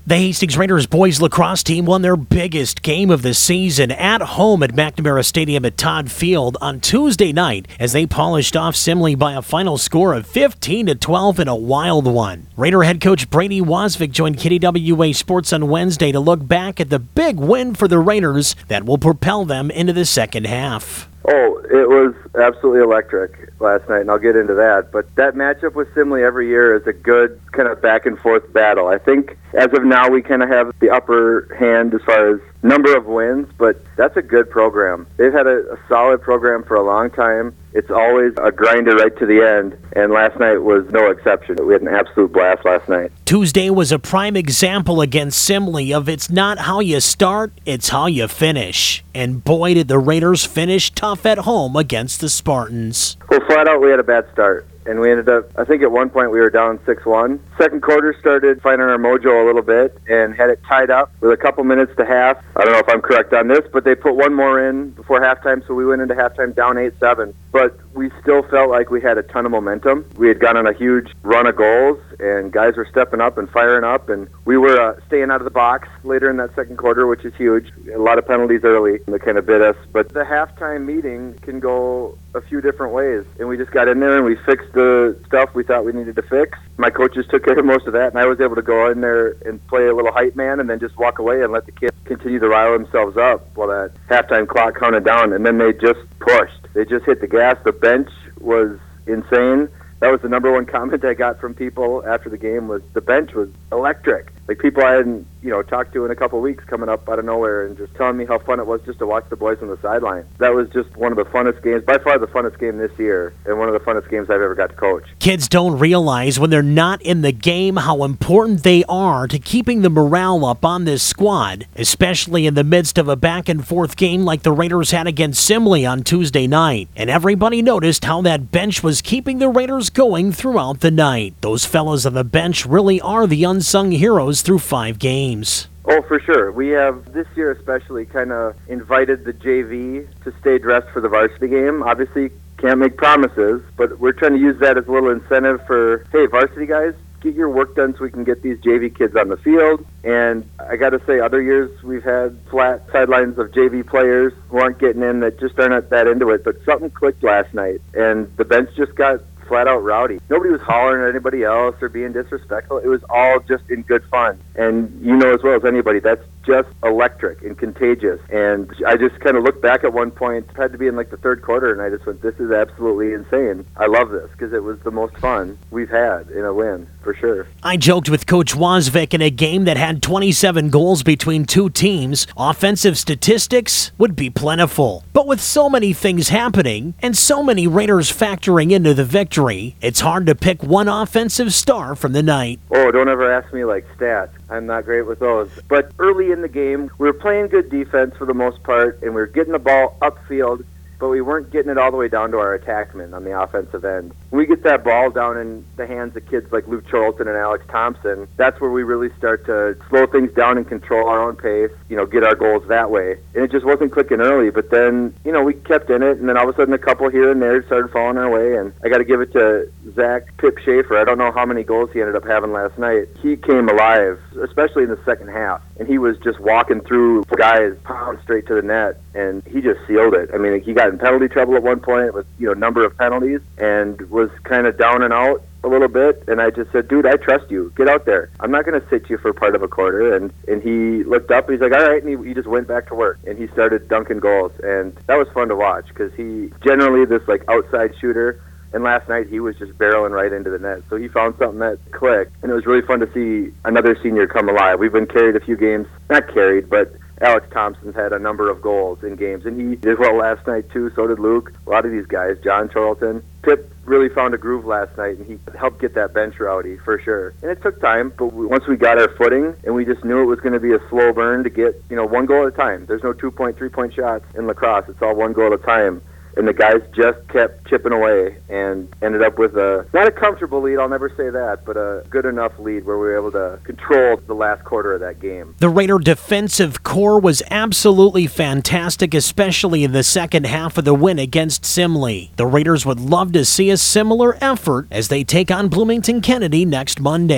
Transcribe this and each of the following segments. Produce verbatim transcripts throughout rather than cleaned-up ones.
The Hastings Raiders boys lacrosse team won their biggest game of the season at home at McNamara Stadium at Todd Field on Tuesday night as they polished off Simley by a final score of fifteen to twelve in a wild one. Raider head coach Brady Wozvik joined K D W A Sports on Wednesday to look back at the big win for the Raiders that will propel them into the second half. Oh, it was absolutely electric last night, and I'll get into that. But that matchup with Simley every year is a good kind of back-and-forth battle. I think as of now we kind of have the upper hand as far as number of wins, but that's a good program. They've had a, a solid program for a long time. It's always a grinder right to the end, and last night was no exception. We had an absolute blast last night. Tuesday was a prime example against Simley of it's not how you start, it's how you finish. And boy, did the Raiders finish tough at home against the Spartans. Well, flat out, we had a bad start. And we ended up, I think at one point we were down six one. Second quarter started finding our mojo a little bit and had it tied up with a couple minutes to half. I don't know if I'm correct on this, but they put one more in before halftime, so we went into halftime down eight seven. But we still felt like we had a ton of momentum. We had gone on a huge run of goals, and guys were stepping up and firing up, and we were uh, staying out of the box later in that second quarter, which is huge. A lot of penalties early that kind of bit us. But the halftime meeting can go a few different ways, and we just got in there and we fixed the stuff we thought we needed to fix. My coaches took care of most of that, and I was able to go in there and play a little hype man and then just walk away and let the kids continue to rile themselves up while that halftime clock counted down, and then they just pushed. They just hit the gas. The bench was insane. That was the number one comment I got from people after the game was the bench was electric. Like people I hadn't, you know, talked to in a couple of weeks coming up out of nowhere and just telling me how fun it was just to watch the boys on the sideline. That was just one of the funnest games, by far the funnest game this year, and one of the funnest games I've ever got to coach. Kids don't realize when they're not in the game how important they are to keeping the morale up on this squad, especially in the midst of a back-and-forth game like the Raiders had against Simley on Tuesday night. And everybody noticed how that bench was keeping the Raiders going throughout the night. Those fellas on the bench really are the unsung heroes through five games. Oh, for sure. We have, this year especially, kind of invited the J V to stay dressed for the varsity game. Obviously, can't make promises, but we're trying to use that as a little incentive for, hey, varsity guys, get your work done so we can get these J V kids on the field. And I got to say, other years we've had flat sidelines of J V players who aren't getting in that just aren't that into it, but something clicked last night, and the bench just got flat out rowdy. Nobody was hollering at anybody else or being disrespectful. It was all just in good fun. And you know as well as anybody, that's just electric and contagious. And I just kind of looked back at one point, it had to be in like the third quarter, and I just went, this is absolutely insane. I love this because it was the most fun we've had in a win, for sure. I joked with Coach Wozvik in a game that had twenty-seven goals between two teams, offensive statistics would be plentiful. But with so many things happening and so many Raiders factoring into the victory, it's hard to pick one offensive star from the night. Oh, don't ever ask me like stats. I'm not great with those. But early in the game, we were playing good defense for the most part, and we were getting the ball upfield, but we weren't getting it all the way down to our attackmen on the offensive end. When we get that ball down in the hands of kids like Luke Charlton and Alex Thompson, that's where we really start to slow things down and control our own pace, you know, get our goals that way. And it just wasn't clicking early, but then, you know, we kept in it, and then all of a sudden a couple here and there started falling our way, and I got to give it to Zach Pip Schaefer. I don't know how many goals he ended up having last night. He came alive, especially in the second half, and he was just walking through guys, pound straight to the net, and he just sealed it. I mean, he got in penalty trouble at one point with, you know, number of penalties, and was kind of down and out a little bit, and I just said, dude, I trust you. Get out there. I'm not going to sit you for part of a quarter. And, and he looked up, and he's like, all right, and he, he just went back to work, and he started dunking goals, and that was fun to watch because he generally this, like, outside shooter, and last night he was just barreling right into the net. So he found something that clicked, and it was really fun to see another senior come alive. We've been carried a few games, not carried, but Alex Thompson's had a number of goals in games, and he did well last night too. So did Luke. A lot of these guys, John Charlton. Pip really found a groove last night, and he helped get that bench rowdy for sure. And it took time, but we, once we got our footing, and we just knew it was going to be a slow burn to get, you know, one goal at a time. There's no two-point, three-point shots in lacrosse. It's all one goal at a time. And the guys just kept chipping away and ended up with a, not a comfortable lead, I'll never say that, but a good enough lead where we were able to control the last quarter of that game. The Raider defensive core was absolutely fantastic, especially in the second half of the win against Simley. The Raiders would love to see a similar effort as they take on Bloomington Kennedy next Monday.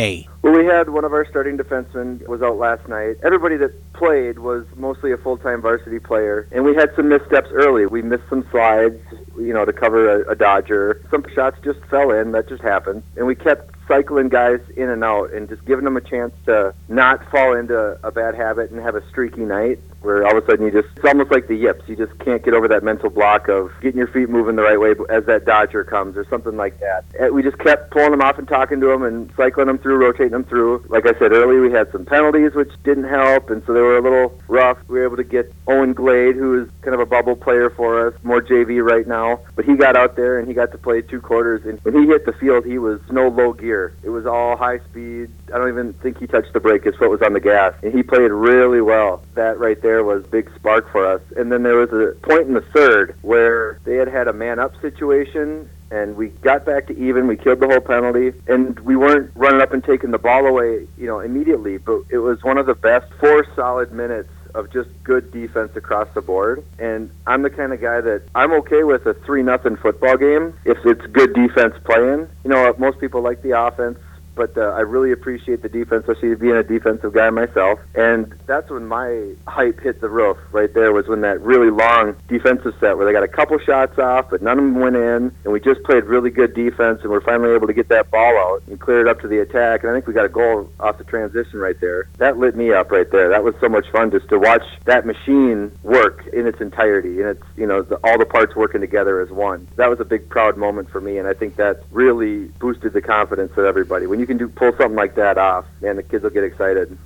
Well, we had one of our starting defensemen was out last night. Everybody that played was mostly a full-time varsity player, and we had some missteps early. We missed some slides, you know, to cover a, a Dodger. Some shots just fell in. That just happened. And we kept cycling guys in and out and just giving them a chance to not fall into a bad habit and have a streaky night where all of a sudden you just, it's almost like the yips. You just can't get over that mental block of getting your feet moving the right way as that Dodger comes or something like that. And we just kept pulling them off and talking to them and cycling them through, rotating them through. Like I said earlier, we had some penalties which didn't help, and so they were a little rough. We were able to get Owen Glade, who is kind of a bubble player for us, more J V right now, but he got out there and he got to play two quarters, and when he hit the field, he was no low gear. It was all high speed. I don't even think he touched the brake. His foot was on the gas, and he played really well. That right there was a big spark for us. And then there was a point in the third where they had had a man-up situation, and we got back to even. We killed the whole penalty, and we weren't running up and taking the ball away, you know, immediately, but it was one of the best four solid minutes of just good defense across the board. And I'm the kind of guy that I'm okay with a three nothing football game if it's good defense playing. You know, most people like the offense, but uh, I really appreciate the defense, especially being a defensive guy myself. And that's when my hype hit the roof right there, was when that really long defensive set where they got a couple shots off, but none of them went in, and we just played really good defense, and we're finally able to get that ball out and clear it up to the attack. And I think we got a goal off the transition right there. That lit me up right there. That was so much fun just to watch that machine work in its entirety, and it's, you know, the, all the parts working together as one. That was a big proud moment for me, and I think that really boosted the confidence of everybody. When you can do pull something like that off, man, the kids will get excited.